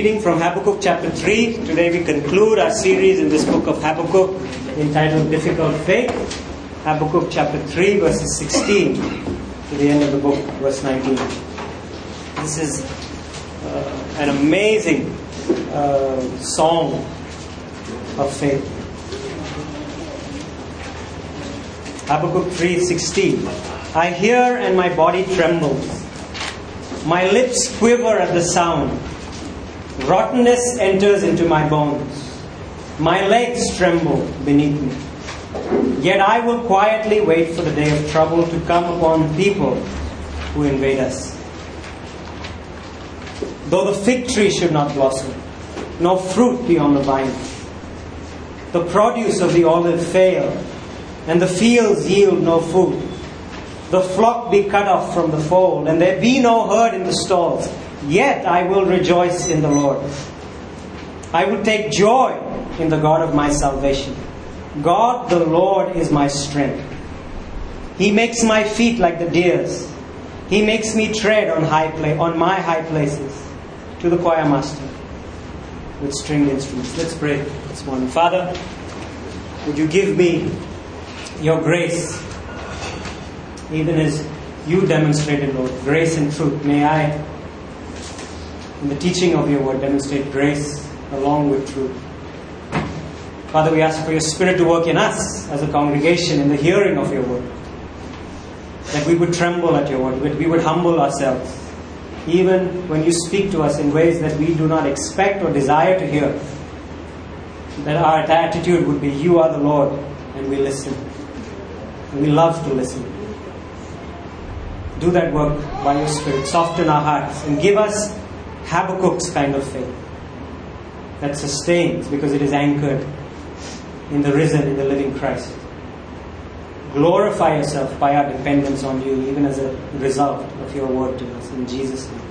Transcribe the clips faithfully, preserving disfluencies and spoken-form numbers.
reading from Habakkuk chapter three. Today we conclude our series in this book of Habakkuk entitled Difficult Faith. Habakkuk chapter three verses sixteen to the end of the book, verse nineteen. This is uh, an amazing uh, song of faith. Habakkuk three sixteen. I hear and my body trembles. My lips quiver at the sound. Rottenness enters into my bones. My legs tremble beneath me. Yet I will quietly wait for the day of trouble to come upon people who invade us. Though the fig tree should not blossom, nor fruit be on the vine, the produce of the olive fail, and the fields yield no food, the flock be cut off from the fold, and there be no herd in the stalls, yet I will rejoice in the Lord. I will take joy in the God of my salvation. God the Lord is my strength. He makes my feet like the deer's. He makes me tread on high pla- on my high places. To the choir master with stringed instruments. Let's pray this morning. Father, would you give me your grace, even as you demonstrated, Lord, grace and truth. May I, in the teaching of your word, demonstrate grace along with truth. Father, we ask for your Spirit to work in us as a congregation in the hearing of your word. That we would tremble at your word, that we would humble ourselves, even when you speak to us in ways that we do not expect or desire to hear. That our attitude would be, you are the Lord, and we listen. And we love to listen. Do that work by your Spirit. Soften our hearts and give us Habakkuk's kind of faith that sustains because it is anchored in the risen, in the living Christ. Glorify yourself by our dependence on you, even as a result of your word to us. In Jesus' name.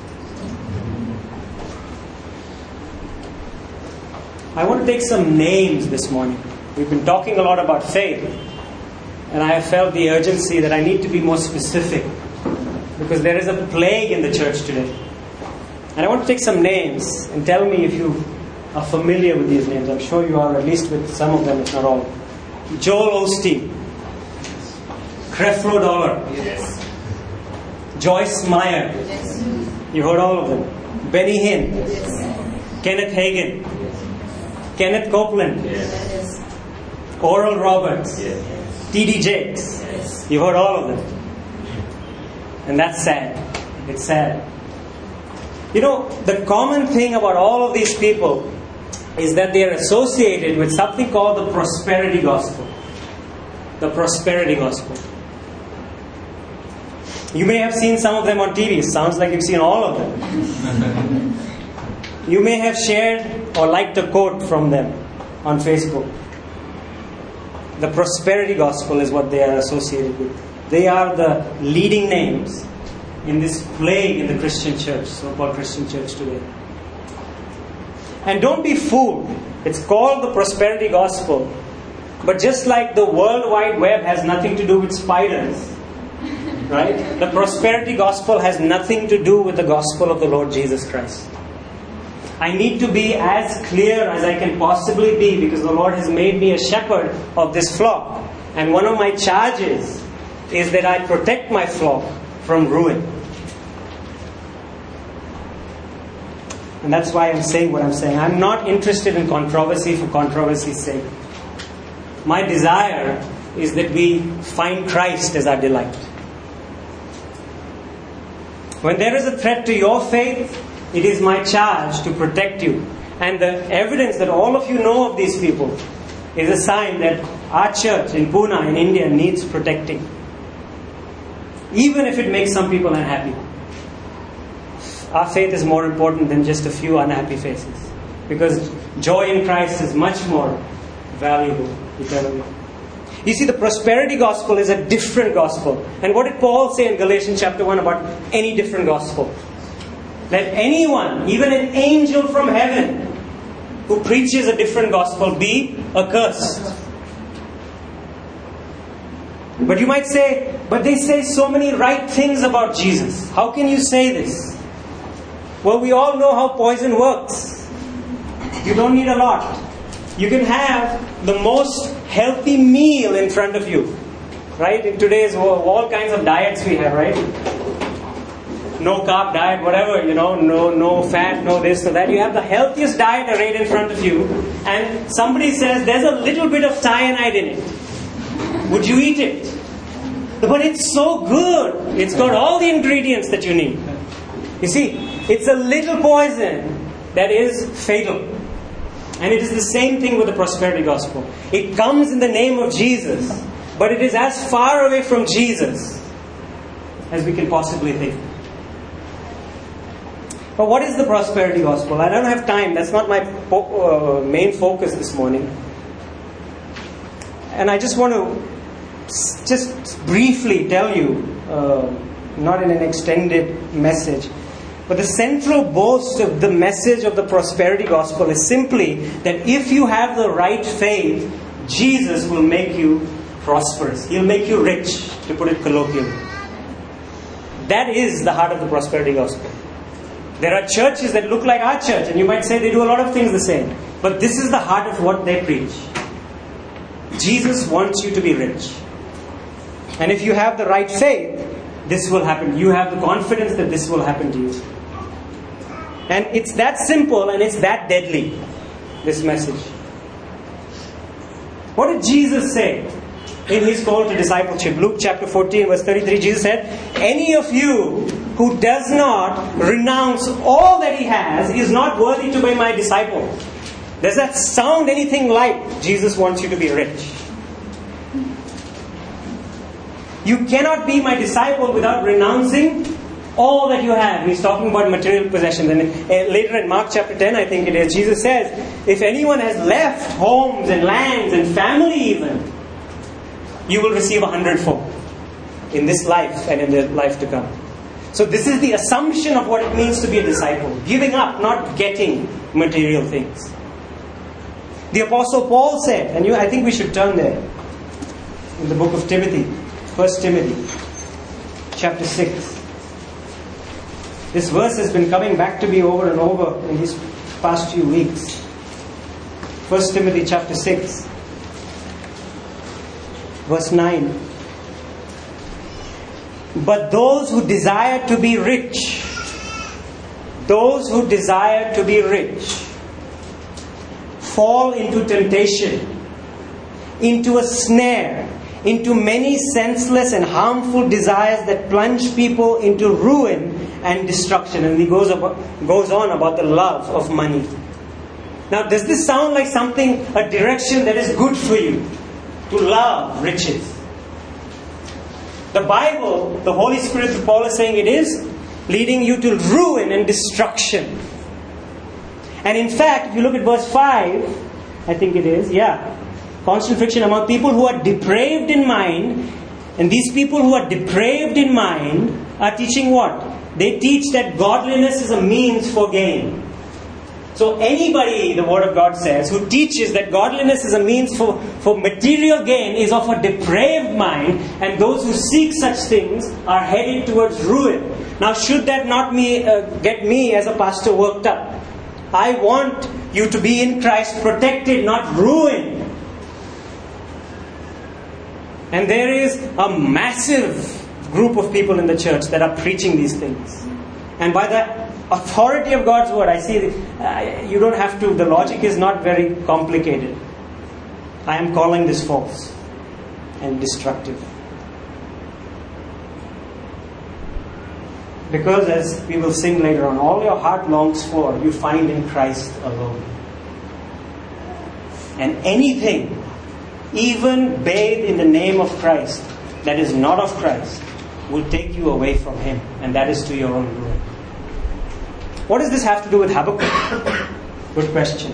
I want to take some names this morning. We've been talking a lot about faith, and I have felt the urgency that I need to be more specific, because there is a plague in the church today. And I want to take some names and tell me if you are familiar with these names. I'm sure you are, at least with some of them, if not all. Joel Osteen. Creflo Dollar. Yes. Joyce Meyer. Yes. You heard all of them. Benny Hinn. Yes. Kenneth Hagin. Yes. Kenneth Copeland. Yes. Oral Roberts. Yes. T D Jakes. Yes. You heard all of them. And that's sad. It's sad. You know, the common thing about all of these people is that they are associated with something called the prosperity gospel. The prosperity gospel. You may have seen some of them on T V. Sounds like you've seen all of them. You may have shared or liked a quote from them on Facebook. The prosperity gospel is what they are associated with. They are the leading names in this plague in the Christian church, so-called Christian church today. And don't be fooled. It's called the prosperity gospel. But just like the World Wide Web has nothing to do with spiders, right? The prosperity gospel has nothing to do with the gospel of the Lord Jesus Christ. I need to be as clear as I can possibly be, because the Lord has made me a shepherd of this flock. And one of my charges is that I protect my flock from ruin. And that's why I'm saying what I'm saying. I'm not interested in controversy for controversy's sake. My desire is that we find Christ as our delight. When there is a threat to your faith, it is my charge to protect you. And the evidence that all of you know of these people is a sign that our church in Pune, in India, needs protecting. Even if it makes some people unhappy. Our faith is more important than just a few unhappy faces. Because joy in Christ is much more valuable eternally. You see, the prosperity gospel is a different gospel. And what did Paul say in Galatians chapter one about any different gospel? Let anyone, even an angel from heaven, who preaches a different gospel be accursed. But you might say, but they say so many right things about Jesus. How can you say this? Well, we all know how poison works. You don't need a lot. You can have the most healthy meal in front of you. Right? In today's world, all kinds of diets we have, right? No carb diet, whatever, you know, no no fat, no this, no that. You have the healthiest diet right in front of you, and somebody says there's a little bit of cyanide in it. Would you eat it? But it's so good. It's got all the ingredients that you need. You see, it's a little poison that is fatal. And it is the same thing with the prosperity gospel. It comes in the name of Jesus, but it is as far away from Jesus as we can possibly think. But what is the prosperity gospel? I don't have time. That's not my po- uh, main focus this morning. And I just want to s- just briefly tell you, uh, not in an extended message, but the central boast of the message of the prosperity gospel is simply that if you have the right faith, Jesus will make you prosperous. He'll make you rich, to put it colloquially. That is the heart of the prosperity gospel. There are churches that look like our church, and you might say they do a lot of things the same. But this is the heart of what they preach. Jesus wants you to be rich. And if you have the right faith, this will happen. You have the confidence that this will happen to you. And it's that simple and it's that deadly, this message. What did Jesus say in His call to discipleship? Luke chapter fourteen verse thirty-three, Jesus said, any of you who does not renounce all that he has is not worthy to be my disciple. Does that sound anything like Jesus wants you to be rich? You cannot be my disciple without renouncing all that you have. He's talking about material possessions. And later in Mark chapter ten, I think it is, Jesus says, if anyone has left homes and lands and family even, you will receive a hundredfold in this life and in the life to come. So this is the assumption of what it means to be a disciple. Giving up, not getting material things. The Apostle Paul said, and you, I think we should turn there, in the book of Timothy, First Timothy, chapter six. This verse has been coming back to me over and over in these past few weeks. First Timothy chapter six, verse nine. But those who desire to be rich, those who desire to be rich, fall into temptation, into a snare, into many senseless and harmful desires that plunge people into ruin and destruction. And he goes, about, goes on about the love of money. Now, does this sound like something, a direction that is good for you? To love riches. The Bible, the Holy Spirit, Paul is saying it is leading you to ruin and destruction. And in fact, if you look at verse five, I think it is, yeah. Constant friction among people who are depraved in mind. And these people who are depraved in mind are teaching what? They teach that godliness is a means for gain. So anybody, the Word of God says, who teaches that godliness is a means for, for material gain is of a depraved mind, and those who seek such things are headed towards ruin. Now, should that not me, uh, get me as a pastor worked up? I want you to be in Christ, protected, not ruined. And there is a massive group of people in the church that are preaching these things. And by the authority of God's word, I see uh, you don't have to, the logic is not very complicated. I am calling this false and destructive. Because as we will sing later on, all your heart longs for, you find in Christ alone. And anything, even bathed in the name of Christ, that is not of Christ, will take you away from Him. And that is to your own ruin. What does this have to do with Habakkuk? Good question.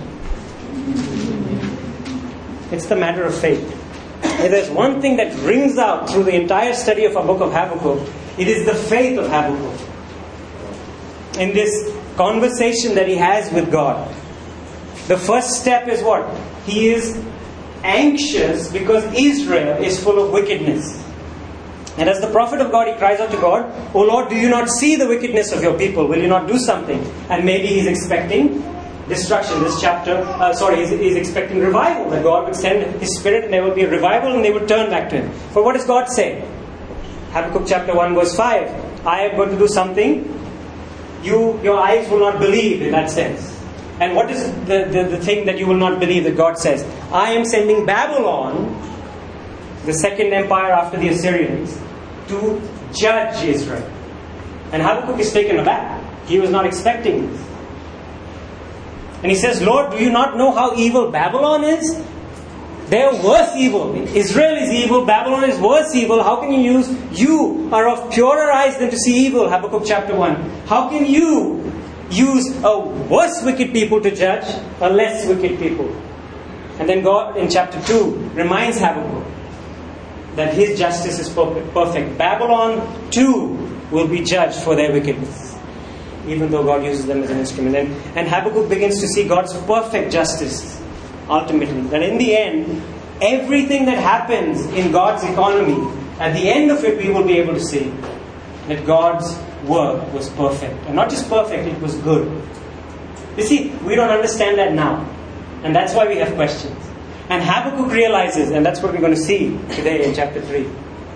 It's the matter of faith. If there's one thing that rings out through the entire study of our book of Habakkuk, it is the faith of Habakkuk. In this conversation that he has with God. The first step is what? He is anxious because Israel is full of wickedness. And as the prophet of God, he cries out to God, "O Lord, do you not see the wickedness of your people? Will you not do something?" And maybe he's expecting destruction. This chapter, uh, sorry, he's, he's expecting revival, that God would send His Spirit and there would be a revival and they would turn back to Him. But what does God say? Habakkuk chapter one verse five. I am going to do something you, your eyes will not believe, in that sense. And what is the, the, the thing that you will not believe that God says? I am sending Babylon, the second empire after the Assyrians, to judge Israel. And Habakkuk is taken aback. He was not expecting this. And he says, Lord, do you not know how evil Babylon is? They are worse evil. Israel is evil, Babylon is worse evil. How can you use, you are of purer eyes than to see evil, Habakkuk chapter one. How can you use a worse wicked people to judge a less wicked people? And then God in chapter two reminds Habakkuk that His justice is perfect. Babylon too will be judged for their wickedness, even though God uses them as an instrument. And, and Habakkuk begins to see God's perfect justice ultimately. That in the end, everything that happens in God's economy, at the end of it we will be able to see that God's work was perfect. And not just perfect, it was good. You see, we don't understand that now. And that's why we have questions. And Habakkuk realizes, and that's what we're going to see today in chapter three,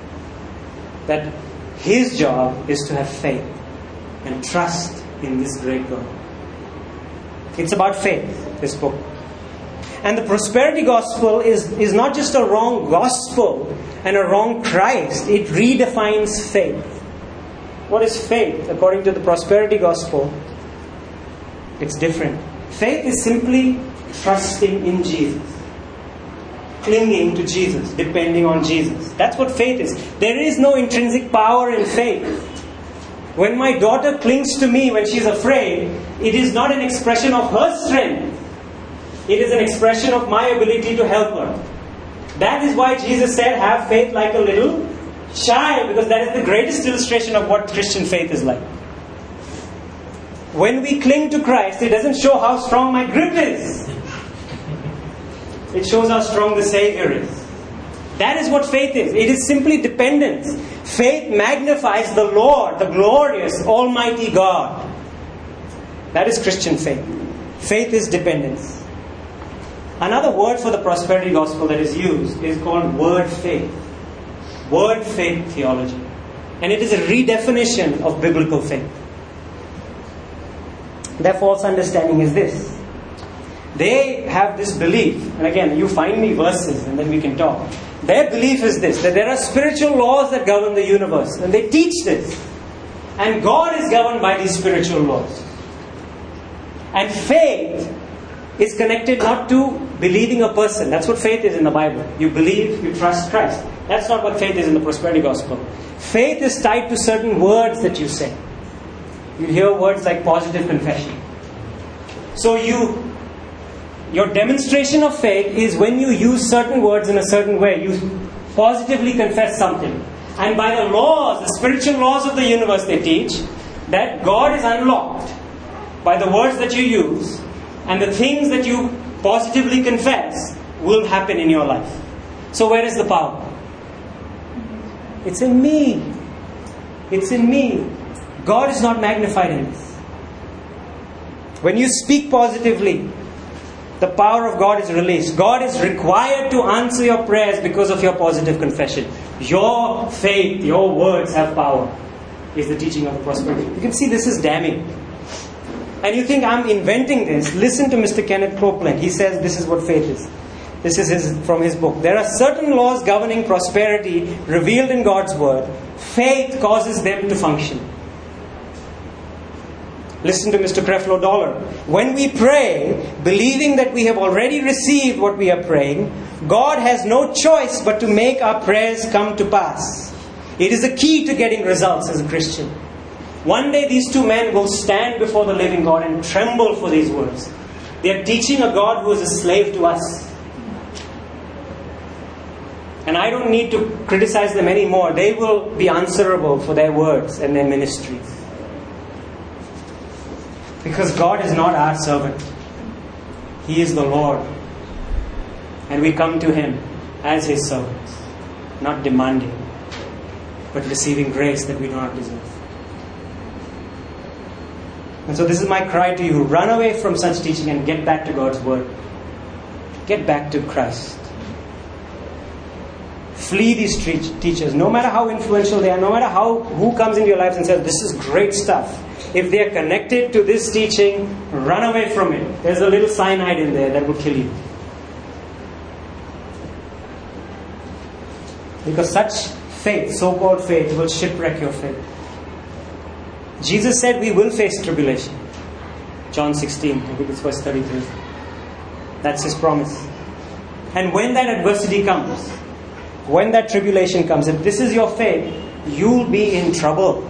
that his job is to have faith and trust in this great God. It's about faith, this book. And the prosperity gospel is, is not just a wrong gospel and a wrong Christ. It redefines faith. What is faith? According to the prosperity gospel, it's different. Faith is simply trusting in Jesus. Clinging to Jesus, depending on Jesus. That's what faith is. There is no intrinsic power in faith. When my daughter clings to me when she's afraid, it is not an expression of her strength. It is an expression of my ability to help her. That is why Jesus said, have faith like a little child, because that is the greatest illustration of what Christian faith is like. When we cling to Christ, it doesn't show how strong my grip is. It shows how strong the Savior is. That is what faith is. It is simply dependence. Faith magnifies the Lord, the glorious, almighty God. That is Christian faith. Faith is dependence. Another word for the prosperity gospel that is used is called word faith. Word faith theology. And it is a redefinition of biblical faith. Their false understanding is this. They have this belief, and again, you find me verses and then we can talk. Their belief is this, that there are spiritual laws that govern the universe. And they teach this. And God is governed by these spiritual laws. And faith is connected not to believing a person. That's what faith is in the Bible. You believe, you trust Christ. That's not what faith is in the prosperity gospel. Faith is tied to certain words that you say. You hear words like positive confession. So you... Your demonstration of faith is when you use certain words in a certain way. You positively confess something. And by the laws, the spiritual laws of the universe, they teach that God is unlocked by the words that you use, and the things that you positively confess will happen in your life. So where is the power? It's in me. It's in me. God is not magnified in this. When you speak positively, the power of God is released. God is required to answer your prayers because of your positive confession. Your faith, your words have power, is the teaching of the prosperity. You can see this is damning. And you think I'm inventing this. Listen to Mister Kenneth Copeland. He says this is what faith is. This is his, from his book. There are certain laws governing prosperity revealed in God's word. Faith causes them to function. Listen to Mister Creflo Dollar. When we pray, believing that we have already received what we are praying, God has no choice but to make our prayers come to pass. It is a key to getting results as a Christian. One day these two men will stand before the living God and tremble for these words. They are teaching a God who is a slave to us. And I don't need to criticize them anymore. They will be answerable for their words and their ministries. Because God is not our servant. He is the Lord. And we come to Him as His servants. Not demanding, but receiving grace that we do not deserve. And so this is my cry to you. Run away from such teaching and get back to God's Word. Get back to Christ. Flee these teachers. No matter how influential they are, no matter how who comes into your lives and says, this is great stuff. If they are connected to this teaching, run away from it. There's a little cyanide in there that will kill you. Because such faith, so-called faith, will shipwreck your faith. Jesus said we will face tribulation. John sixteen, I think it's verse thirty-three. That's His promise. And when that adversity comes, when that tribulation comes, if this is your faith, you'll be in trouble.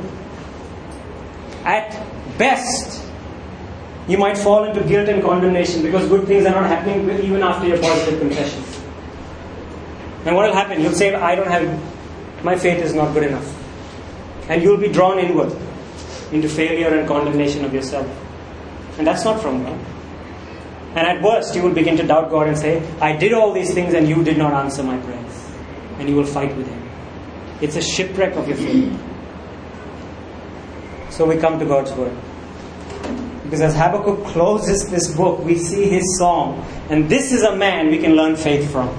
At best, you might fall into guilt and condemnation because good things are not happening even after your positive confession. And what will happen? You'll say, I don't have, my faith is not good enough. And you'll be drawn inward into failure and condemnation of yourself. And that's not from God. And at worst, you will begin to doubt God and say, I did all these things and you did not answer my prayers. And you will fight with Him. It's a shipwreck of your faith. So we come to God's Word. Because as Habakkuk closes this book, we see his song. And this is a man we can learn faith from.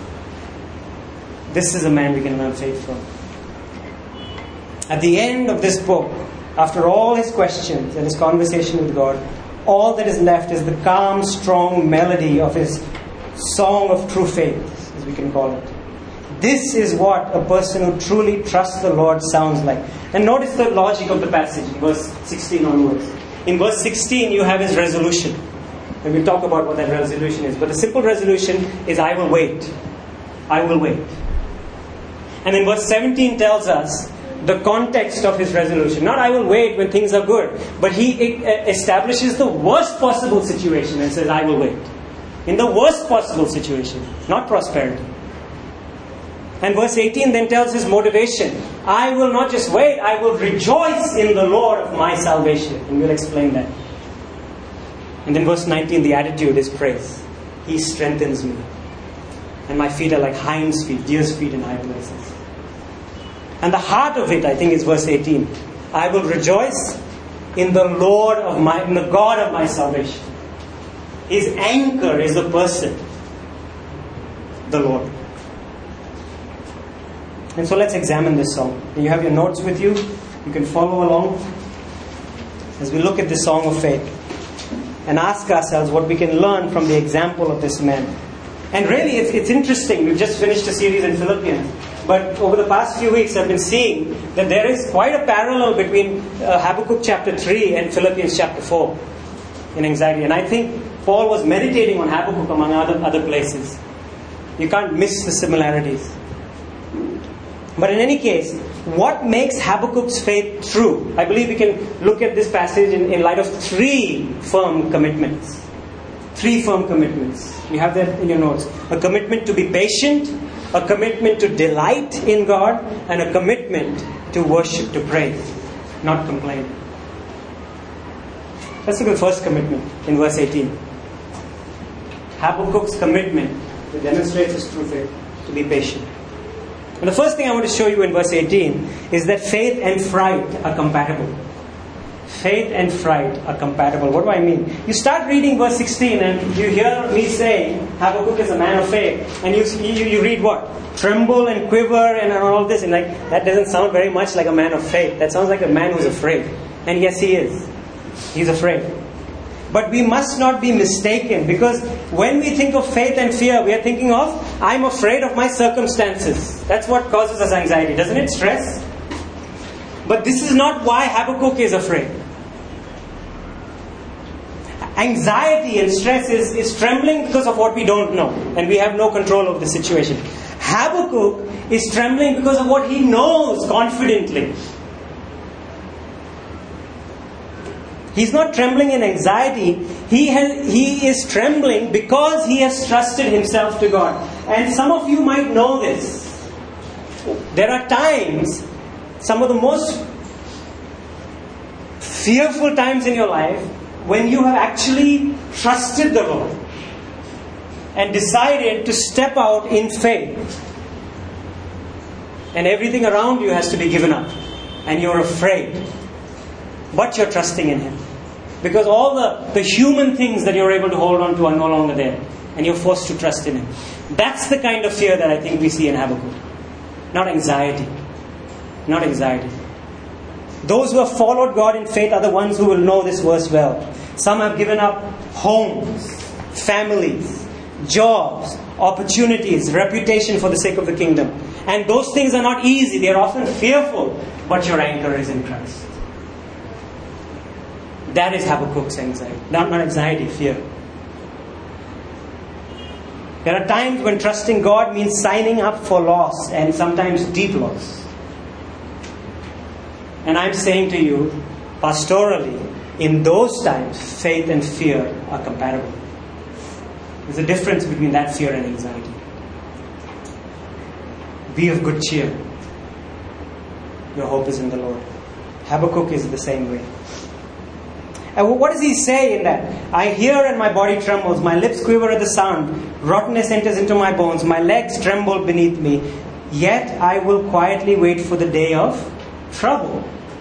This is a man we can learn faith from. At the end of this book, after all his questions and his conversation with God, all that is left is the calm, strong melody of his song of true faith, as we can call it. This is what a person who truly trusts the Lord sounds like. And notice the logic of the passage, verse sixteen onwards. In verse sixteen, you have his resolution. And we'll talk about what that resolution is. But the simple resolution is, I will wait. I will wait. And then verse seventeen tells us the context of his resolution. Not I will wait when things are good. But he establishes the worst possible situation and says, I will wait. In the worst possible situation. Not prosperity. And verse eighteen then tells his motivation. I will not just wait, I will rejoice in the Lord of my salvation. And we'll explain that. And then verse nineteen, the attitude is praise. He strengthens me. And my feet are like hinds' feet, deer's feet in high places. And the heart of it, I think, is verse eighteen. I will rejoice in the Lord of my, in the God of my salvation. His anchor is the person, the Lord. And so let's examine this song. You have your notes with you. You can follow along as we look at this song of faith and ask ourselves what we can learn from the example of this man. And really, it's, it's interesting. We've just finished a series in Philippians. But over the past few weeks, I've been seeing that there is quite a parallel between uh, Habakkuk chapter three and Philippians chapter four in anxiety. And I think Paul was meditating on Habakkuk among other, other places. You can't miss the similarities. But in any case, what makes Habakkuk's faith true? I believe we can look at this passage in, in light of three firm commitments. Three firm commitments. You have that in your notes. A commitment to be patient, a commitment to delight in God, and a commitment to worship, to praise, not complain. Let's look at the first commitment in verse eighteen. Habakkuk's commitment that demonstrates his true faith, to be patient. And the first thing I want to show you in verse eighteen is that faith and fright are compatible. Faith and fright are compatible. What do I mean? You start reading verse sixteen and you hear me saying Habakkuk is a man of faith. And you, you, you read what? Tremble and quiver and all this. And like that doesn't sound very much like a man of faith. That sounds like a man who's afraid. And yes, he is. He's afraid. But we must not be mistaken, because when we think of faith and fear, we are thinking of, I'm afraid of my circumstances. That's what causes us anxiety, doesn't it? Stress. But this is not why Habakkuk is afraid. Anxiety and stress is, is trembling because of what we don't know, and we have no control of the situation. Habakkuk is trembling because of what he knows confidently. He's not trembling in anxiety. He has, he is trembling because he has trusted himself to God. And some of you might know this. There are times, some of the most fearful times in your life, when you have actually trusted the Lord and decided to step out in faith. And everything around you has to be given up. And you're afraid. But you're trusting in Him. Because all the, the human things that you're able to hold on to are no longer there. And you're forced to trust in Him. That's the kind of fear that I think we see in Habakkuk. Not anxiety. Not anxiety. Those who have followed God in faith are the ones who will know this verse well. Some have given up homes, families, jobs, opportunities, reputation for the sake of the kingdom. And those things are not easy. They are often fearful. But your anchor is in Christ. That is Habakkuk's anxiety. Not, not anxiety, fear. There are times when trusting God means signing up for loss, and sometimes deep loss. And I'm saying to you, pastorally, in those times, faith and fear are compatible. There's a difference between that fear and anxiety. Be of good cheer. Your hope is in the Lord. Habakkuk is the same way. And what does he say in that? I hear and my body trembles. My lips quiver at the sound. Rottenness enters into my bones. My legs tremble beneath me. Yet I will quietly wait for the day of trouble.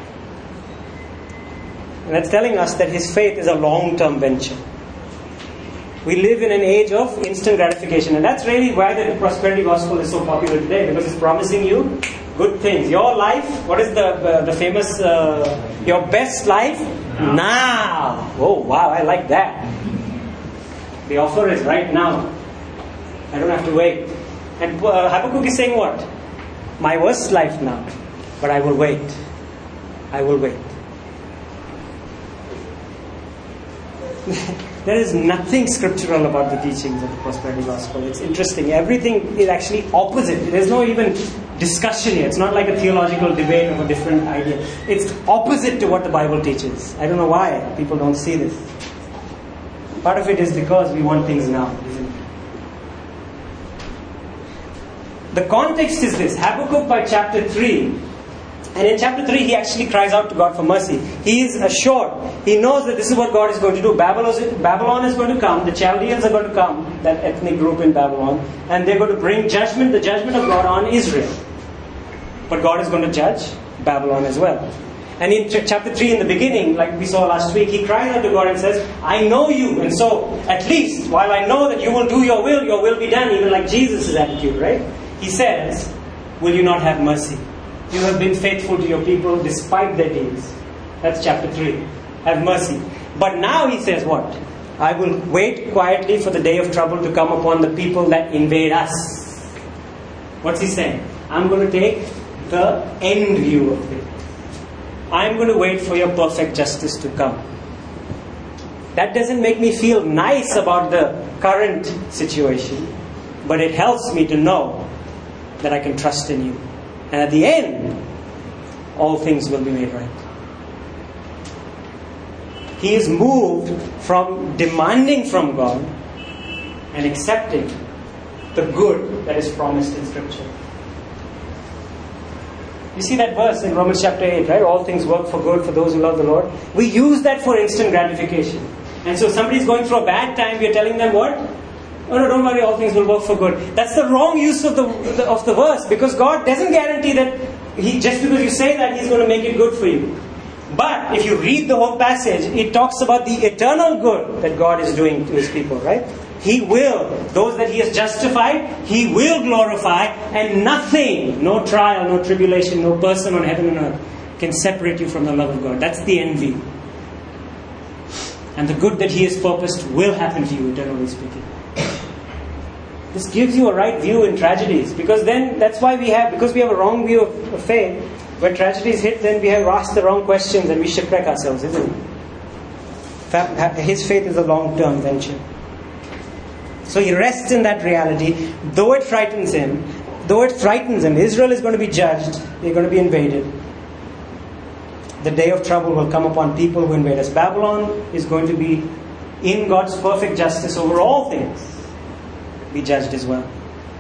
And that's telling us that his faith is a long-term venture. We live in an age of instant gratification. And that's really why the prosperity gospel is so popular today. Because it's promising you good things. Your life, what is the uh, the famous, uh, your best life? Now. now. Oh, wow, I like that. The offer is right now. I don't have to wait. And uh, Habakkuk is saying what? My worst life now. But I will wait. I will wait. There is nothing scriptural about the teachings of the prosperity gospel. It's interesting. Everything is actually opposite. There's no even discussion here. It's not like a theological debate of a different idea. It's opposite to what the Bible teaches. I don't know why people don't see this. Part of it is because we want things now, isn't it? The context is this. Habakkuk by chapter three. And in chapter three, he actually cries out to God for mercy. He is assured. He knows that this is what God is going to do. Babylon is going to come. The Chaldeans are going to come, that ethnic group in Babylon. And they're going to bring judgment, the judgment of God on Israel. But God is going to judge Babylon as well. And in ch- chapter three, in the beginning, like we saw last week, he cries out to God and says, I know you. And so, at least, while I know that you will do your will, your will be done. Even like Jesus' attitude, right? He says, will you not have mercy? You have been faithful to your people despite their deeds. That's chapter three. Have mercy. But now he says what? I will wait quietly for the day of trouble to come upon the people that invade us. What's he saying? I'm going to take the end view of it. I'm going to wait for your perfect justice to come. That doesn't make me feel nice about the current situation, but it helps me to know that I can trust in you. And at the end, all things will be made right. He is moved from demanding from God and accepting the good that is promised in Scripture. You see that verse in Romans chapter eight, right? All things work for good for those who love the Lord. We use that for instant gratification. And so somebody's going through a bad time, we are telling them what? Oh no, don't worry, all things will work for good. That's the wrong use of the, the of the verse, because God doesn't guarantee that he just because you say that He's going to make it good for you. But if you read the whole passage, it talks about the eternal good that God is doing to His people, right? He will, those that He has justified, He will glorify, and nothing, no trial, no tribulation, no person on heaven and earth can separate you from the love of God. That's the end view. And the good that He has purposed will happen to you, eternally speaking. This gives you a right view in tragedies, because then that's why we have, because we have a wrong view of, of faith. When tragedies hit, then we have asked the wrong questions and we shipwreck ourselves, isn't it? His faith is a long-term venture. So he rests in that reality, though it frightens him. Though it frightens him, Israel is going to be judged. They're going to be invaded. The day of trouble will come upon people who invade us. Babylon is going to be, in God's perfect justice over all things, be judged as well.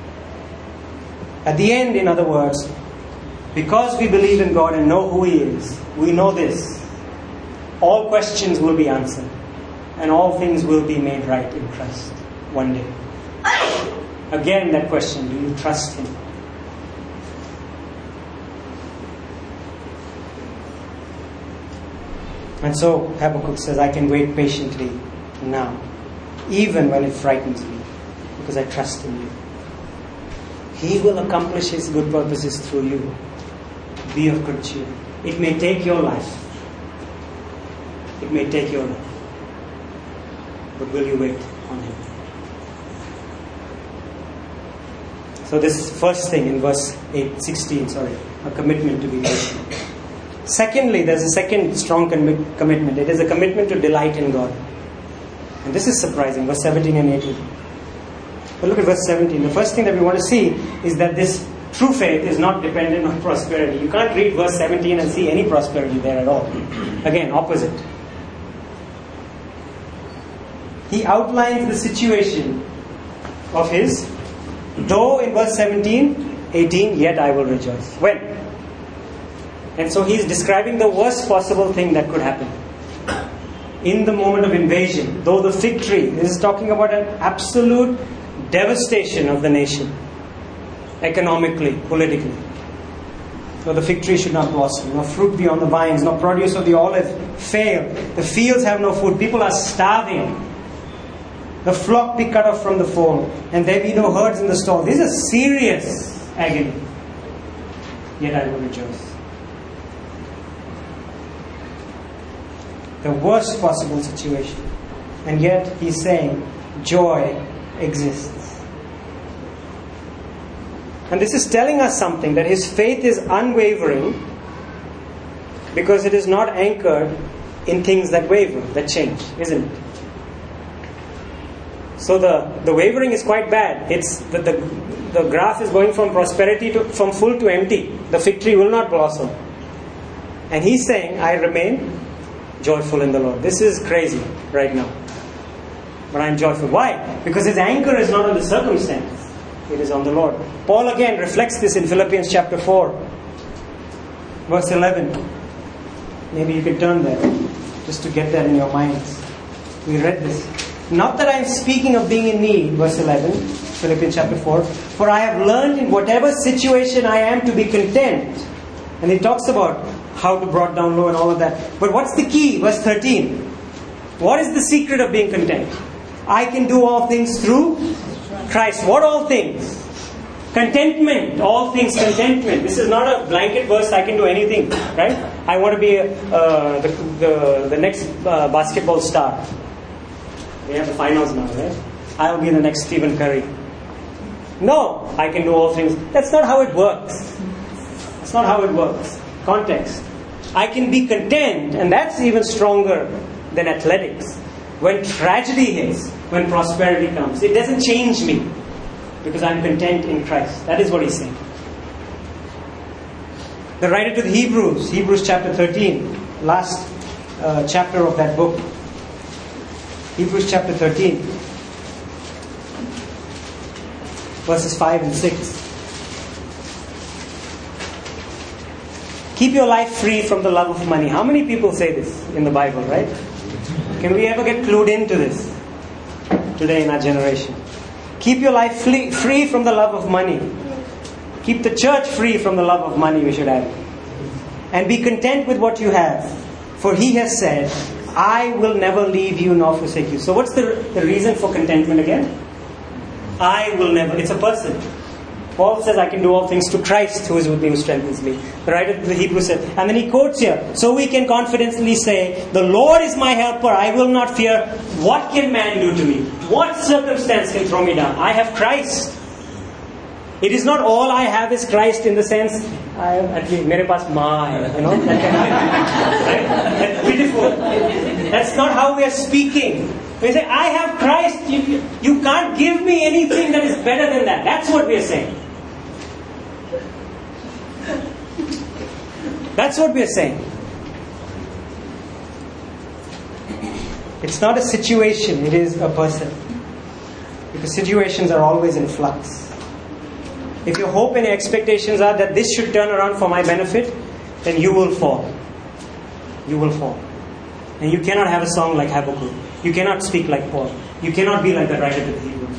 At the end, in other words, because we believe in God and know who He is, we know this. All questions will be answered. And all things will be made right in Christ one day. Again, that question, do you trust Him? And so Habakkuk says, I can wait patiently now, even when it frightens me, because I trust in you. He will accomplish His good purposes through you. Be of good cheer. It may take your life. It may take your life. But will you wait on Him? So this first thing in verse eight, sixteen, sorry, a commitment to be patient. Secondly, there's a second strong commi- commitment. It is a commitment to delight in God. And this is surprising, verse seventeen and eighteen. But look at verse seventeen. The first thing that we want to see is that this true faith is not dependent on prosperity. You can't read verse seventeen and see any prosperity there at all. Again, opposite. He outlines the situation of his, though in verse seventeen, eighteen, yet I will rejoice. When? And so he's describing the worst possible thing that could happen. In the moment of invasion, though the fig tree, this is talking about an absolute devastation of the nation, economically, politically. So the fig tree should not blossom, nor fruit be on the vines, nor produce of the olive fail. The fields have no food, people are starving. The flock be cut off from the fold, and there be no herds in the stall. This is a serious agony. Yet I will rejoice. The worst possible situation. And yet he's saying joy exists. And this is telling us something, that his faith is unwavering because it is not anchored in things that waver, that change, isn't it? So the, the wavering is quite bad. It's the, the, the graph is going from prosperity to from full to empty. The fig tree will not blossom. And he's saying, I remain joyful in the Lord. This is crazy right now. But I'm joyful. Why? Because his anchor is not on the circumstance. It is on the Lord. Paul again reflects this in Philippians chapter four. Verse eleven. Maybe you can turn there, just to get that in your minds. We read this. Not that I am speaking of being in need, verse eleven, Philippians chapter four. For I have learned in whatever situation I am to be content. And he talks about how to brought down low and all of that. But what's the key? Verse thirteen. What is the secret of being content? I can do all things through Christ. What all things? Contentment. All things contentment. This is not a blanket verse, I can do anything. Right? I want to be uh, the, the, the next uh, basketball star. We have the finals now, right? I'll be the next Stephen Curry. No, I can do all things. That's not how it works. That's not how it works. Context. I can be content, and that's even stronger than athletics. When tragedy hits, when prosperity comes, it doesn't change me because I'm content in Christ. That is what he's saying. The writer to the Hebrews, Hebrews chapter thirteen, last uh, chapter of that book. Hebrews chapter thirteen, verses five and six. Keep your life free from the love of money. How many people say this in the Bible, right? Can we ever get clued into this today in our generation? Keep your life free from the love of money. Keep the church free from the love of money, we should add. And be content with what you have. For he has said, I will never leave you nor forsake you. So what's the, the reason for contentment again? I will never. It's a person. Paul says, I can do all things to Christ who is with me, who strengthens me. The writer to the Hebrews said, and then he quotes here, so we can confidently say, the Lord is my helper, I will not fear. What can man do to me? What circumstance can throw me down? I have Christ. It is not all I have is Christ in the sense, I, at least, mere paas my, you know, that can happen. Right? That's beautiful. That's not how we are speaking. We say, I have Christ. You, you can't give me anything that is better than that. That's what we are saying. That's what we are saying. It's not a situation, it is a person. Because situations are always in flux. If your hope and expectations are that this should turn around for my benefit, then you will fall. You will fall. And you cannot have a song like Habakkuk. You cannot speak like Paul. You cannot be like the writer to the Hebrews.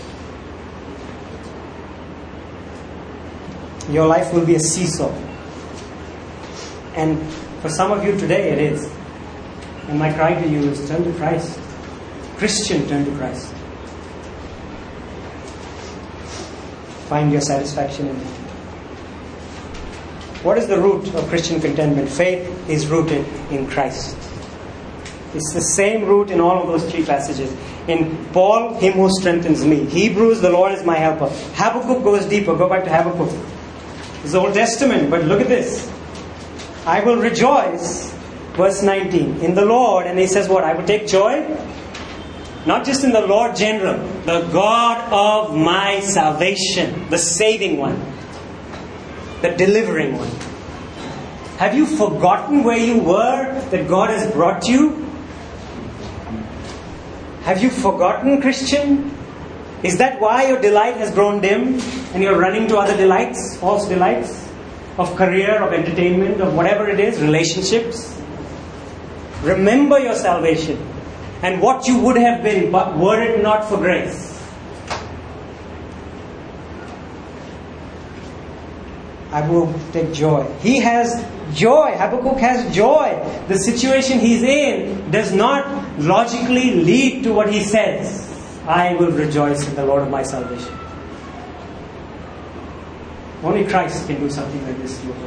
Your life will be a seesaw. And for some of you today it is. And my cry to you is turn to Christ. Christian, turn to Christ. Find your satisfaction in Him. What is the root of Christian contentment? Faith is rooted in Christ. It's the same root in all of those three passages. In Paul, Him who strengthens me. Hebrews, the Lord is my helper. Habakkuk goes deeper. Go back to Habakkuk. It's the Old Testament, but look at this. I will rejoice, verse nineteen, in the Lord. And he says what? I will take joy. Not just in the Lord general. The God of my salvation. The saving one. The delivering one. Have you forgotten where you were that God has brought you? Have you forgotten, Christian? Is that why your delight has grown dim and you're running to other delights, false delights of career, of entertainment, of whatever it is, relationships? Remember your salvation and what you would have been, but were it not for grace. I will take joy. He has joy. Habakkuk has joy. The situation he's in does not logically lead to what he says. I will rejoice in the Lord of my salvation. Only Christ can do something like this to you.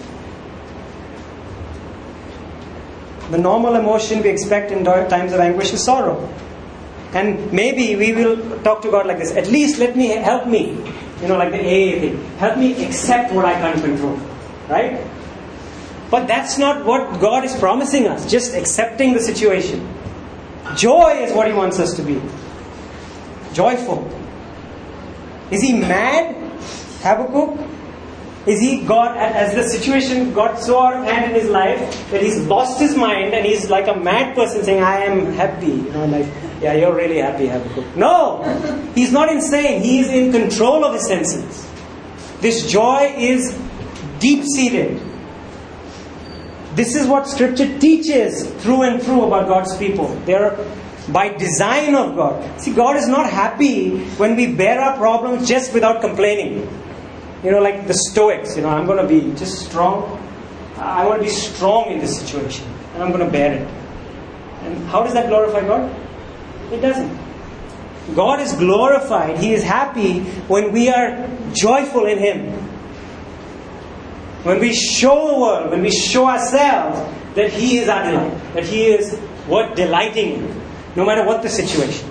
The normal emotion we expect in times of anguish is sorrow. And maybe we will talk to God like this. At least let me, help me. You know, like the A A thing. Help me accept what I can't control. Right? But that's not what God is promising us. Just accepting the situation. Joy is what He wants us to be. Joyful. Is he mad? Habakkuk? Is he got, as the situation got so out of hand in his life that he's lost his mind and he's like a mad person saying, I am happy. You know, like, yeah, you're really happy, Habakkuk. No! He's not insane. He is in control of his senses. This joy is deep-seated. This is what Scripture teaches through and through about God's people. They are by design of God. See, God is not happy when we bear our problems just without complaining. You know, like the Stoics, you know, I'm going to be just strong. I want to be strong in this situation. And I'm going to bear it. And how does that glorify God? It doesn't. God is glorified. He is happy when we are joyful in Him. When we show the world, when we show ourselves that He is our delight. That He is worth delighting in. No matter what the situation.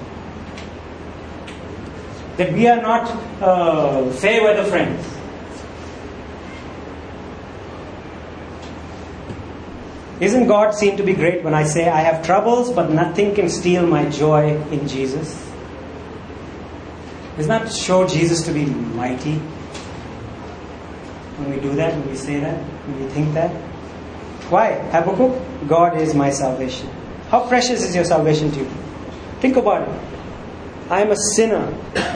That we are not uh, fair weather friends. Isn't God seen to be great when I say I have troubles but nothing can steal my joy in Jesus? Doesn't that show Jesus to be mighty? When we do that, when we say that, when we think that? Why? Habakkuk, God is my salvation. How precious is your salvation to you? Think about it. I am a sinner.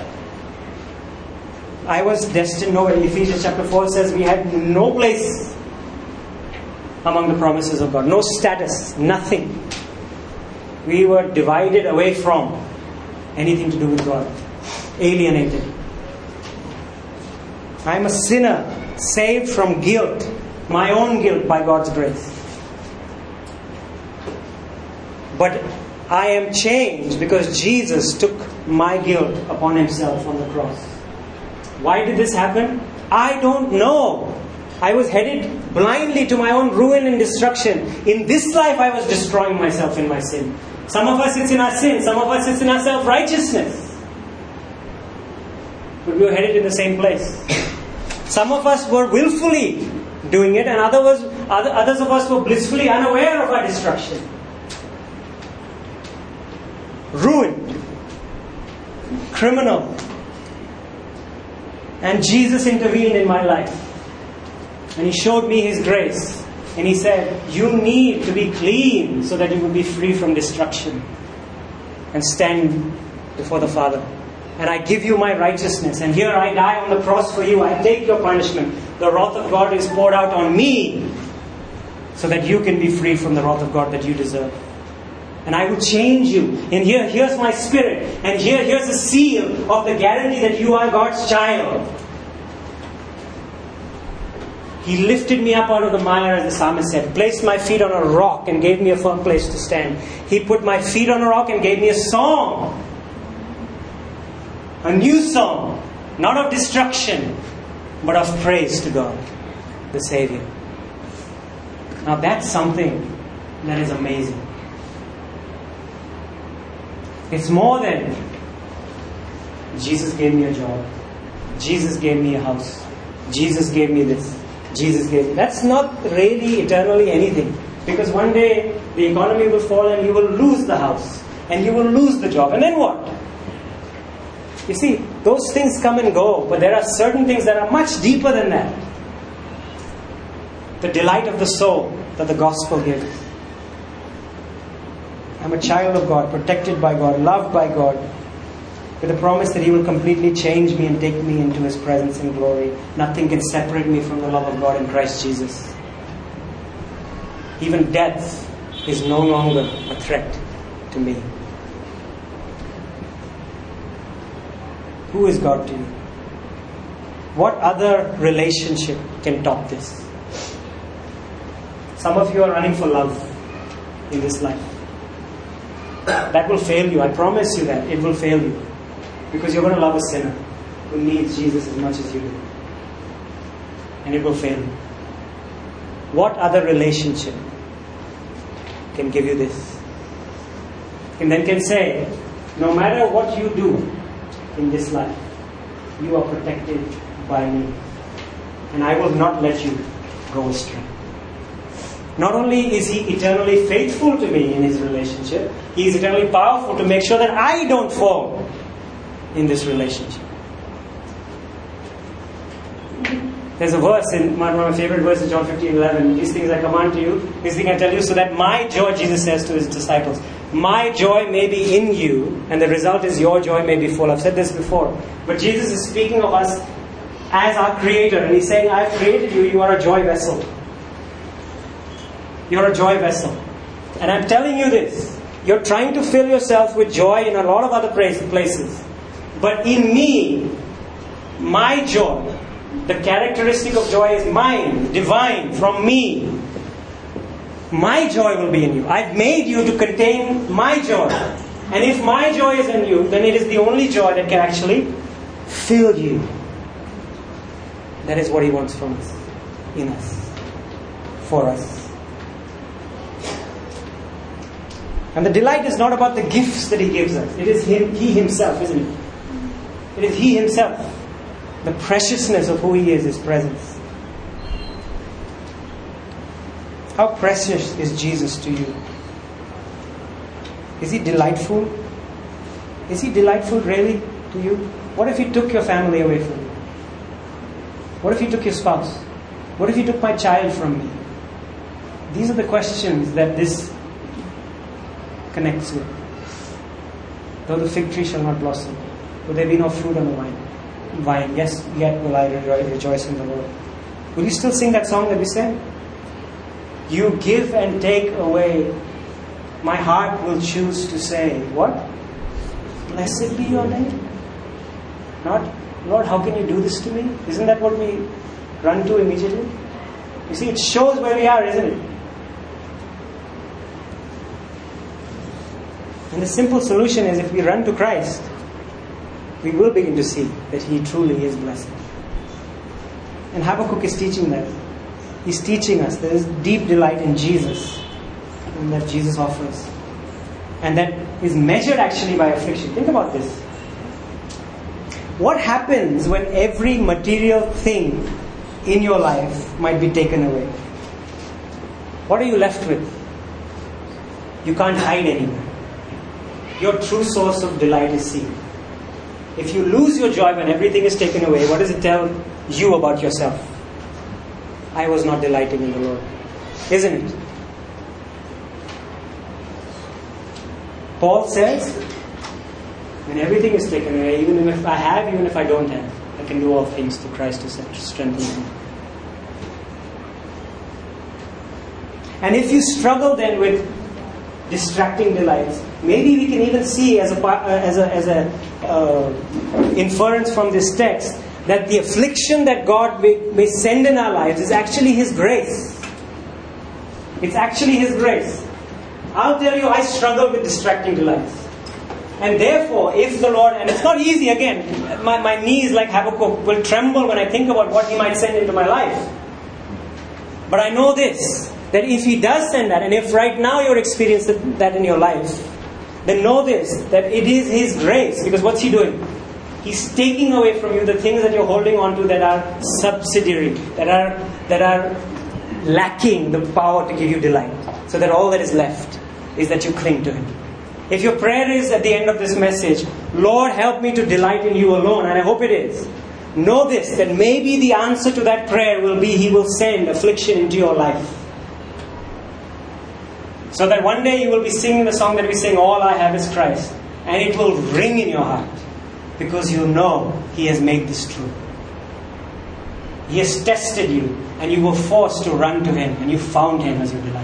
I was destined nowhere. Ephesians chapter four says we had no place among the promises of God. No status. Nothing. We were divided away from anything to do with God. Alienated. I am a sinner. Saved from guilt. My own guilt by God's grace. But I am changed because Jesus took my guilt upon Himself on the cross. Why did this happen? I don't know. I was headed blindly to my own ruin and destruction. In this life I was destroying myself in my sin. Some of us it's in our sin. Some of us it's in our self-righteousness. But we were headed in the same place. Some of us were willfully doing it and others, others of us were blissfully unaware of our destruction. Ruined. Criminal. And Jesus intervened in my life. And He showed me His grace. And He said, you need to be clean so that you will be free from destruction. And stand before the Father. And I give you my righteousness. And here I die on the cross for you. I take your punishment. The wrath of God is poured out on me. So that you can be free from the wrath of God that you deserve. And I will change you. And here, here's my spirit. And here, here's a seal of the guarantee that you are God's child. He lifted me up out of the mire, as the psalmist said, placed my feet on a rock and gave me a firm place to stand. He put my feet on a rock and gave me a song. A new song, not of destruction, but of praise to God, the Savior. Now that's something that is amazing. It's more than Jesus gave me a job, Jesus gave me a house, Jesus gave me this, Jesus gave me. That's not really eternally anything. Because one day the economy will fall and you will lose the house and you will lose the job. And then what? You see, those things come and go, but there are certain things that are much deeper than that. The delight of the soul that the gospel gives. I'm a child of God, protected by God, loved by God, with the promise that He will completely change me and take me into His presence and glory. Nothing can separate me from the love of God in Christ Jesus. Even death is no longer a threat to me. Who is God to you? What other relationship can top this? Some of you are running for love in this life. That will fail you. I promise you that. It will fail you. Because you're going to love a sinner who needs Jesus as much as you do. And it will fail you. What other relationship can give you this? And then can say, no matter what you do in this life, you are protected by me. And I will not let you go astray. Not only is He eternally faithful to me in His relationship, He is eternally powerful to make sure that I don't fall in this relationship. There's a verse in one of my favorite verses, John fifteen eleven. These things I command to you, these things I tell you, so that my joy, Jesus says to His disciples, my joy may be in you, and the result is your joy may be full. I've said this before. But Jesus is speaking of us as our Creator, and He's saying, I've created you, you are a joy vessel. You're a joy vessel. And I'm telling you this, you're trying to fill yourself with joy in a lot of other places. But in me, my joy, the characteristic of joy is mine, divine, from me. My joy will be in you. I've made you to contain my joy. And if my joy is in you, then it is the only joy that can actually fill you. That is what He wants from us, in us, for us. And the delight is not about the gifts that He gives us. It is Him, He Himself, isn't it? It is He Himself. The preciousness of who He is, His presence. How precious is Jesus to you? Is He delightful? Is He delightful really to you? What if He took your family away from you? What if He took your spouse? What if He took my child from me? These are the questions that this connects with. Though the fig tree shall not blossom, though there be no fruit on the vine, vine, yes, yet will I rejo- rejoice in the Lord. Will you still sing that song that we sang? You give and take away. My heart will choose to say, what? Blessed be your name. Not, Lord, how can you do this to me? Isn't that what we run to immediately? You see, it shows where we are, isn't it? And the simple solution is, if we run to Christ, we will begin to see that He truly is blessed. And Habakkuk is teaching that. He's teaching us there is deep delight in Jesus, and that Jesus offers. And that is measured actually by affliction. Think about this. What happens when every material thing in your life might be taken away? What are you left with? You can't hide anymore. Your true source of delight is seen. If you lose your joy when everything is taken away, what does it tell you about yourself? I was not delighting in the Lord. Isn't it? Paul says, when everything is taken away, even if I have, even if I don't have, I can do all things through Christ to strengthen me. And if you struggle then with distracting delights, maybe we can even see as a as a as a uh, inference from this text that the affliction that God may, may send in our lives is actually His grace. It's actually His grace. I'll tell you, I struggle with distracting delights. And therefore, if the Lord, and it's not easy again, my, my knees like Habakkuk will tremble when I think about what He might send into my life. But I know this, that if He does send that, and if right now you're experiencing that in your life, then know this, that it is His grace. Because what's He doing? He's taking away from you the things that you're holding on to that are subsidiary, that are that are lacking the power to give you delight. So that all that is left is that you cling to Him. If your prayer is at the end of this message, Lord, help me to delight in You alone, and I hope it is, know this, that maybe the answer to that prayer will be He will send affliction into your life. So that one day you will be singing the song that we sing, All I Have Is Christ, and it will ring in your heart. Because you know He has made this true. He has tested you, and you were forced to run to Him, and you found Him as your delight.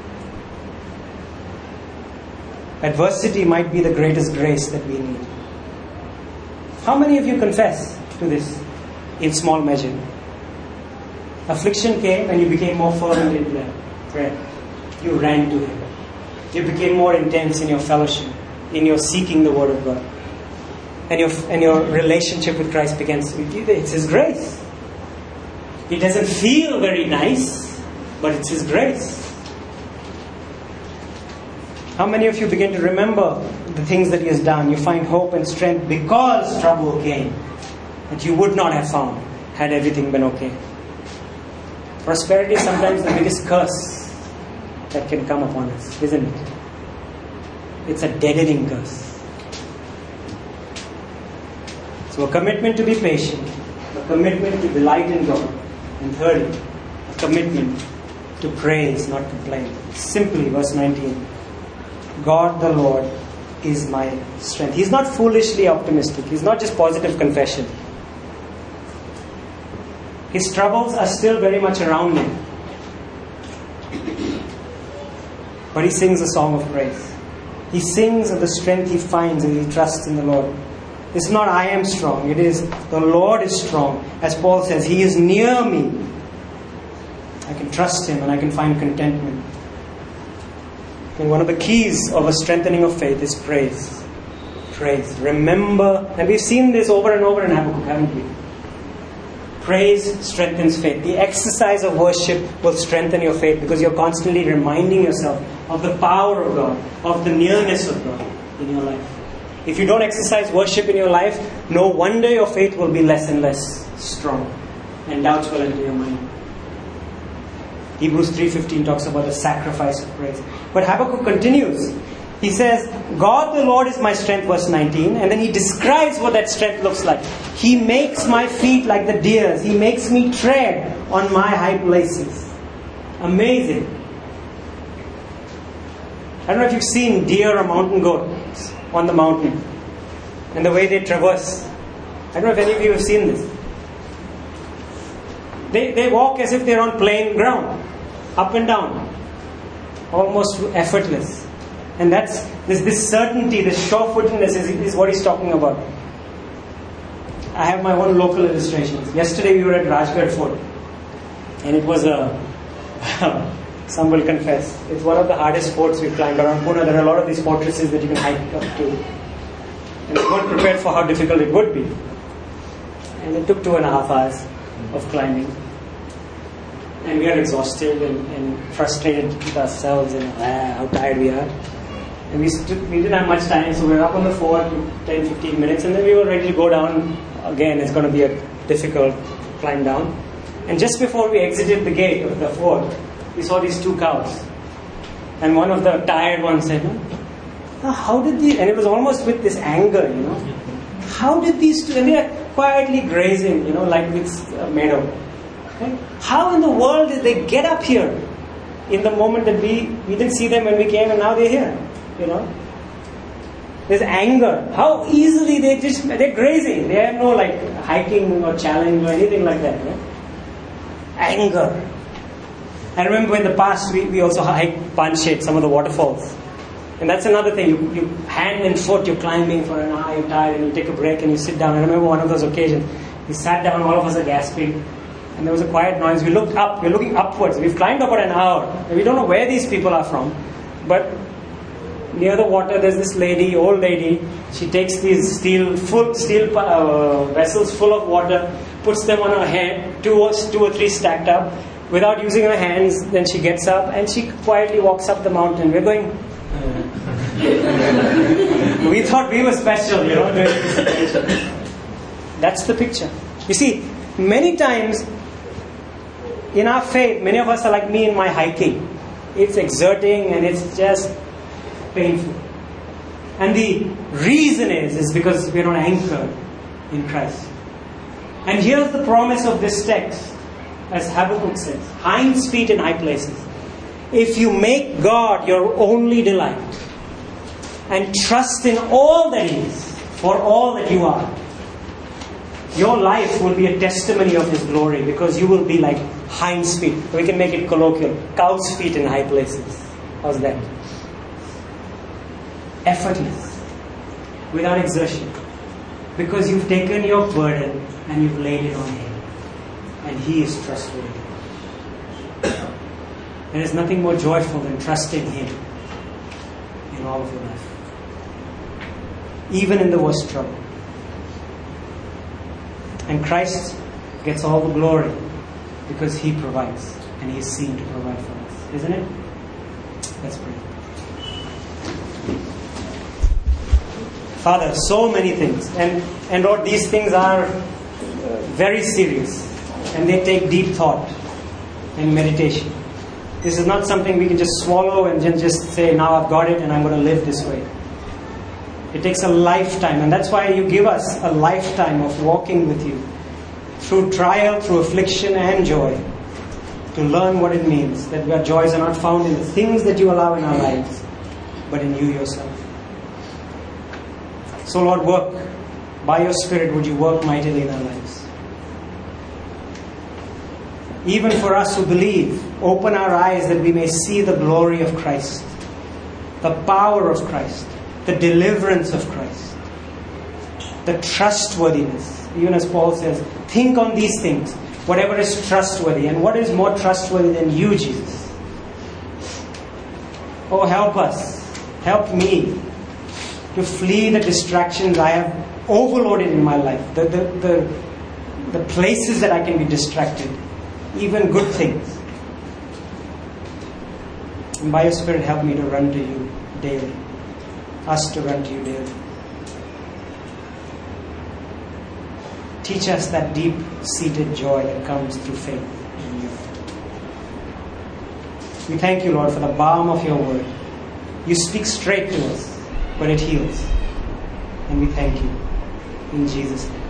Adversity might be the greatest grace that we need. How many of you confess to this in small measure? Affliction came and you became more fervent in prayer. You ran to Him. You became more intense in your fellowship, in your seeking the Word of God. And your, and your relationship with Christ begins to be, it's His grace. It doesn't feel very nice, but it's His grace. How many of you begin to remember the things that He has done? You find hope and strength because trouble came that you would not have found had everything been okay. Prosperity is sometimes the biggest curse that can come upon us, isn't it? It's a deadening curse. So a commitment to be patient, a commitment to delight in God, and thirdly, a commitment to praise, not complain. Simply, verse nineteen, God the Lord is my strength. He's not foolishly optimistic. He's not just positive confession. His troubles are still very much around him. But he sings a song of praise. He sings of the strength he finds as he trusts in the Lord. It's not I am strong. It is the Lord is strong. As Paul says, He is near me. I can trust Him and I can find contentment. And one of the keys of a strengthening of faith is praise. Praise. Remember, and we've seen this over and over in Habakkuk, haven't we? Praise strengthens faith. The exercise of worship will strengthen your faith because you're constantly reminding yourself of the power of God, of the nearness of God in your life. If you don't exercise worship in your life, no wonder your faith will be less and less strong, and doubts will enter your mind. Hebrews three fifteen talks about the sacrifice of praise. But Habakkuk continues. He says, God the Lord is my strength, verse nineteen, and then he describes what that strength looks like. He makes my feet like the deer's. He makes me tread on my high places. Amazing. I don't know if you've seen deer or mountain goats on the mountain and the way they traverse. I don't know if any of you have seen this. They, they walk as if they're on plain ground, up and down, almost effortless. And that's this, this certainty, this sure-footedness is, is what he's talking about. I have my own local illustrations. Yesterday we were at Rajgarh Fort, and it was a, some will confess, it's one of the hardest forts we've climbed around Pune. There are a lot of these fortresses that you can hike up to. And we weren't prepared for how difficult it would be. And it took two and a half hours of climbing. And we are exhausted and, and frustrated with ourselves and ah, how tired we are. And we, stood, we didn't have much time, so we were up on the fort for ten to fifteen minutes, and then we were ready to go down. Again, it's going to be a difficult climb down. And just before we exited the gate of the fort, we saw these two cows. And one of the tired ones said, oh, how did these, and it was almost with this anger, you know, how did these two, and they are quietly grazing, you know, like with a meadow. Okay? How in the world did they get up here in the moment that we, we didn't see them when we came and now they're here? You know, there's anger. How easily they just, they're grazing. They have no like hiking or challenge or anything like that. Right? Anger. I remember in the past we, we also hiked Panshet, some of the waterfalls. And that's another thing. You, you hand and foot, you're climbing for an hour, you're tired, and you take a break and you sit down. I remember one of those occasions. We sat down, all of us are gasping, and there was a quiet noise. We looked up, we're looking upwards. We've climbed about an hour. We don't know where these people are from, but near the water there's this lady, old lady. She takes these steel, full steel uh, vessels full of water, puts them on her head, two or, two or three stacked up, without using her hands. Then she gets up and she quietly walks up the mountain. We're going... we thought we were special, you know. That's the picture. You see, many times in our faith, many of us are like me in my hiking. It's exerting and it's just painful. And the reason is, is because we're not anchored in Christ. And here's the promise of this text, as Habakkuk says, hinds feet in high places. If you make God your only delight and trust in all that He is for all that you are, your life will be a testimony of His glory, because you will be like hinds feet. We can make it colloquial. Cow's feet in high places. How's that? Effortless. Without exertion. Because you've taken your burden and you've laid it on Him. And He is trustworthy. There is nothing more joyful than trusting Him in all of your life. Even in the worst trouble. And Christ gets all the glory because He provides. And He is seen to provide for us. Isn't it? Let's pray. Father, so many things. And, and Lord, these things are uh, very serious. And they take deep thought and meditation. This is not something we can just swallow and just say, now I've got it and I'm going to live this way. It takes a lifetime, and that's why you give us a lifetime of walking with you through trial, through affliction and joy, to learn what it means that our joys are not found in the things that you allow in our lives, but in you yourself. So Lord, work. By your Spirit, would you work mightily in our lives. Even for us who believe, open our eyes that we may see the glory of Christ, the power of Christ, the deliverance of Christ, the trustworthiness. Even as Paul says, think on these things, whatever is trustworthy. And what is more trustworthy than you, Jesus? Oh, help us. Help me to flee the distractions I have overloaded in my life. The, the, the, the places that I can be distracted. Even good things. And by your Spirit, help me to run to you daily. Us to run to you daily. Teach us that deep-seated joy that comes through faith in you. We thank you, Lord, for the balm of your word. You speak straight to us, but it heals. And we thank you. In Jesus' name.